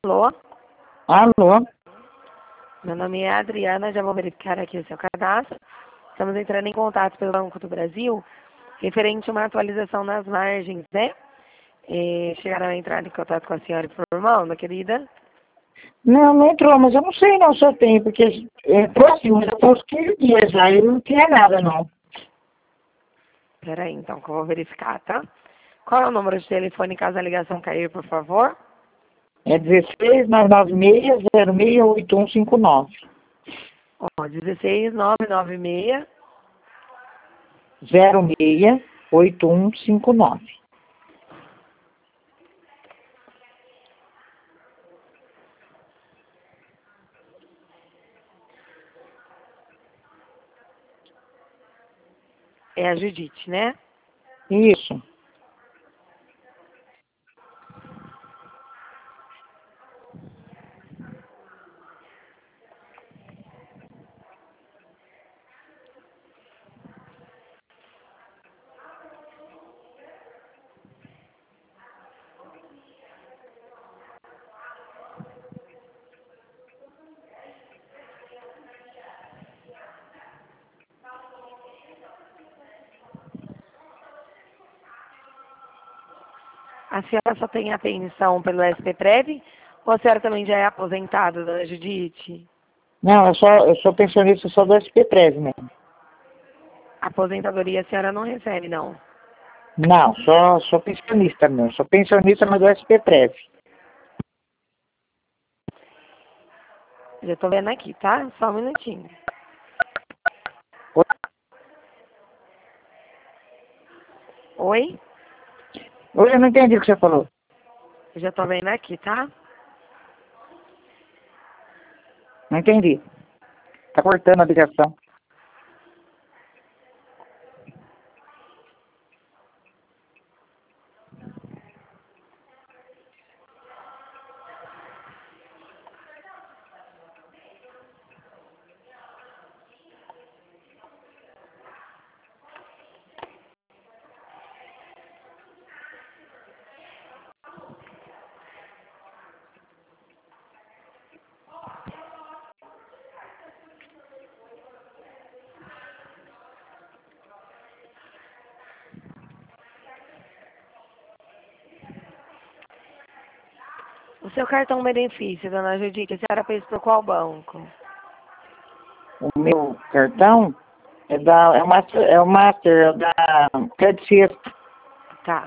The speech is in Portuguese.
Alô? Alô? Meu nome é Adriana, já vou verificar aqui o seu cadastro. Estamos entrando em contato pelo Banco do Brasil, referente a uma atualização nas margens, né? Chegaram a entrar em contato com a senhora informal, minha querida? Não, não entrou, mas eu não sei não se eu tenho, porque entrou sim, mas eu tô uns 15 dias já e não tinha nada não. Peraí, então, que eu vou verificar, tá? Qual é o número de telefone caso a ligação cair, por favor? É 16 996 068159. Ó, 16996. 068159. É a Judite, né? Isso. A senhora só tem a pensão pelo SPPREV ou a senhora também já é aposentada, dona Judite? Não, eu sou pensionista só do SPPREV mesmo. Aposentadoria a senhora não recebe, não. Não, sou pensionista mesmo. Sou pensionista, mas do SPPREV. Já tô vendo aqui, tá? Só um minutinho. Oi? Eu não entendi o que você falou. Já tô vendo aqui, tá? Não entendi. Tá cortando a ligação. O seu cartão benefício, dona Judite, a senhora fez por qual banco? O meu cartão é da Credit Suisse. Tá.